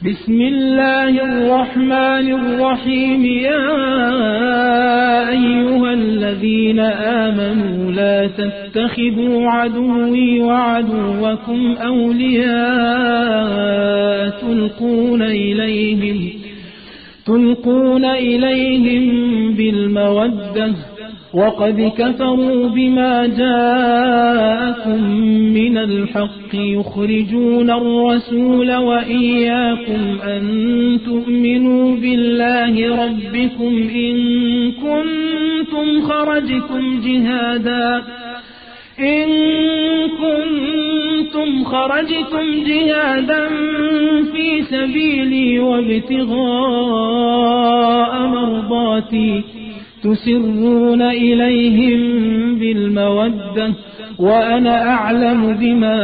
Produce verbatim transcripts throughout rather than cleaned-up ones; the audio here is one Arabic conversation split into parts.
بسم الله الرحمن الرحيم. يا أيها الذين آمنوا لا تتخذوا عدوي وعدوكم أولياء تلقون إليهم تلقون إليهم بالمودة وقد كفروا بما جاءكم من الحق يخرجون الرسول وإياكم أن تؤمنوا بالله ربكم إن كنتم خرجتم جهادا إن كنتم خرجتم جهادا في سبيلي وابتغاء مرضاتي تسرون إليهم بالمودة وأنا أعلم بما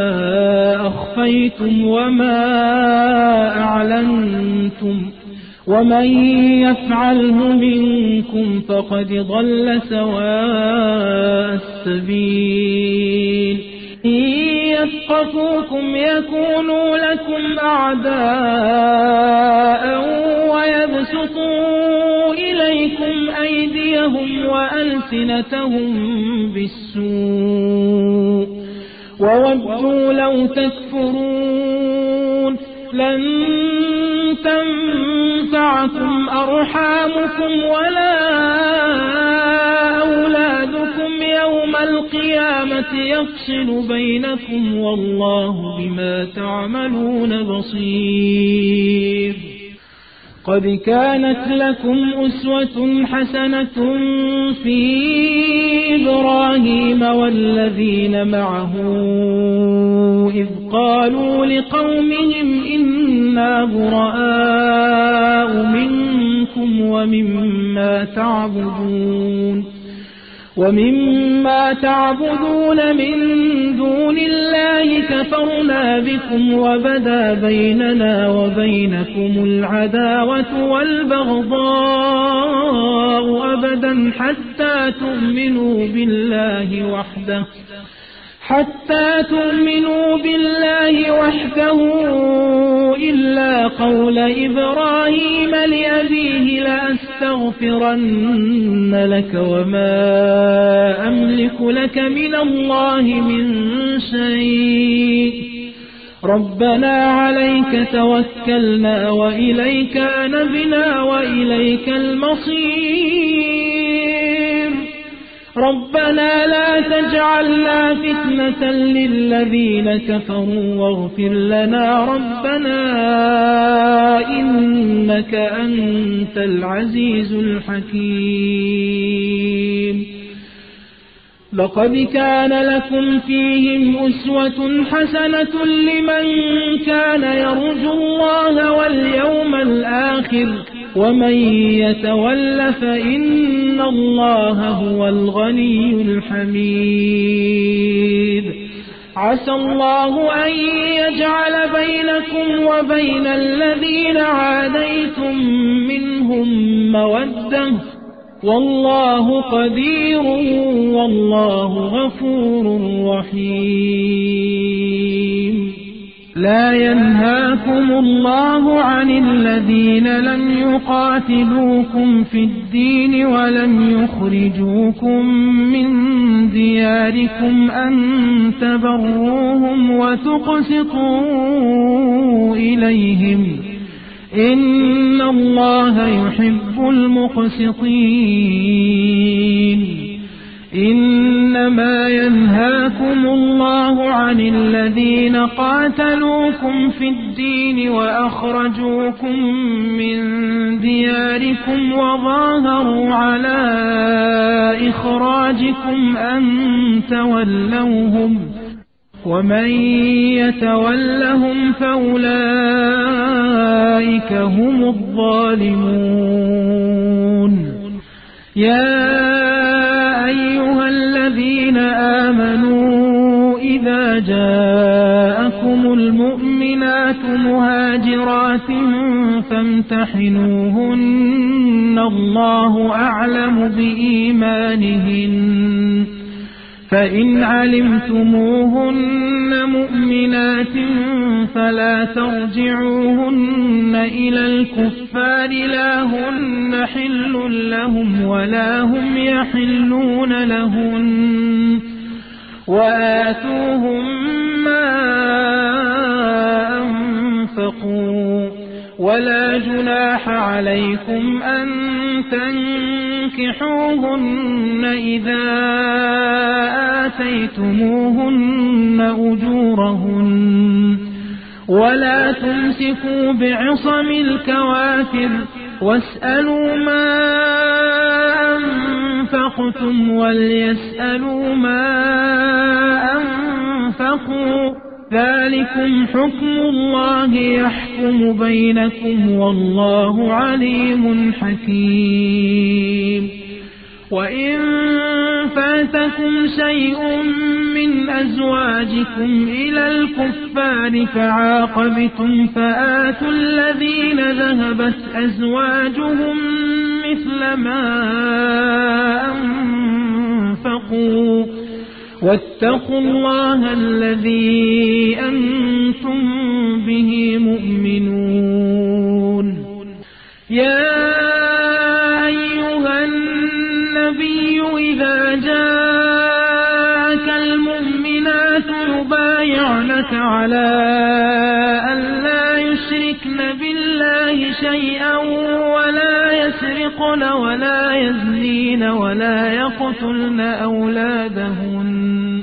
أخفيتم وما أعلنتم ومن يفعله منكم فقد ضل سواء السبيل. إن يثقفوكم يكونوا لكم أعداء ويبسطوا إليكم أيديهم وألسنتهم بالسوء وودوا لو تكفرون. لن تنفعكم أرحامكم ولا أولادكم يوم القيامة يفصل بينكم والله بما تعملون بصير. قد كانت لكم أسوة حسنة في إبراهيم والذين معه إذ قالوا لقومهم إنا براء منكم ومما تعبدون ومما تعبدون من دون الله كفرنا بكم وبدا بيننا وبينكم العداوة والبغضاء أبدا حتى تؤمنوا بالله وحده حتى تؤمنوا بالله وحده إلا قول إبراهيم لأبيه لأستغفرن لك وما أملك لك من الله من شيء ربنا عليك توكلنا وإليك أنبنا وإليك المصير. ربنا لا تجعلنا فتنة للذين كفروا واغفر لنا ربنا إنك أنت العزيز الحكيم. لقد كان لكم فيهم أسوة حسنة لمن كان يرجو الله واليوم الآخر ومن يتول فإن الله هو الغني الحميد. عسى الله أن يجعل بينكم وبين الذين عاديتم منهم مودة والله قدير والله غفور رحيم. لا ينهاكم الله عن الذين لم يقاتلوكم في الدين ولم يخرجوكم من دياركم أن تبروهم وتقسطوا إليهم إن الله يحب المقسطين. إنما ينهاكم الله عن الذين قاتلوكم في الدين وأخرجوكم من دياركم وظاهروا على إخراجكم أن تولوهم ومن يتولهم فأولئك هم الظالمون. يا أيها الذين آمنوا إذا جاءكم المؤمنات مهاجرات فامتحنوهن الله أعلم بإيمانهن فإن علمتموهن مؤمنات فلا ترجعوهن إلى الكفار لا هن حل لهم ولا هم يحلون لهن وآتوهم ما أنفقوا ولا جناح عليكم أن تنكحوهن إذا آتيتموهن أجورهن ولا تمسكوا بعصم الكوافر واسألوا ما أنفقتم وليسألوا ما أنفقوا ذلكم حكم الله يحكم بينكم والله عليم حكيم. وإن فاتكم شيء من أزواجكم إلى الكفار فعاقبتم فآتوا الذين ذهبت أزواجهم مثل ما أنفقوا واتقوا الله الذي أنتم به مؤمنون. يا أيها النبي إذا جاءك المؤمنات يبايعنك على أن لا يشركن بالله شيئا ولا يسرقن ولا يزنين ولا يقتلن أولادهن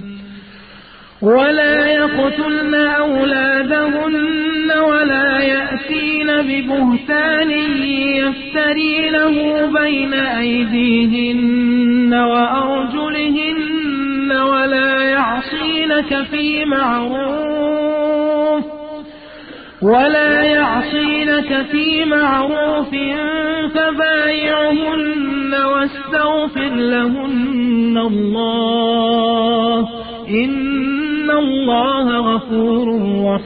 ولا يقتلن أولادهن ولا يأتين ببهتان يفترينه بين أيديهن وأرجلهن ولا يعصينك في معروف ولا يعصينك في معروف فبايعهن واستغفر لهن الله إن الله غفور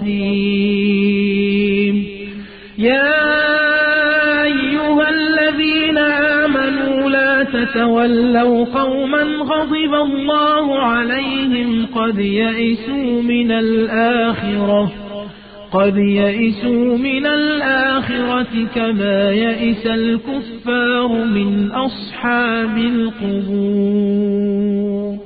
رحيم. يا أيها الذين آمنوا لا تتولوا قوما غضب الله عليهم قد يئسوا من الآخرة قد يئسوا من الآخرة كما يئس الكفار من أصحاب القبور.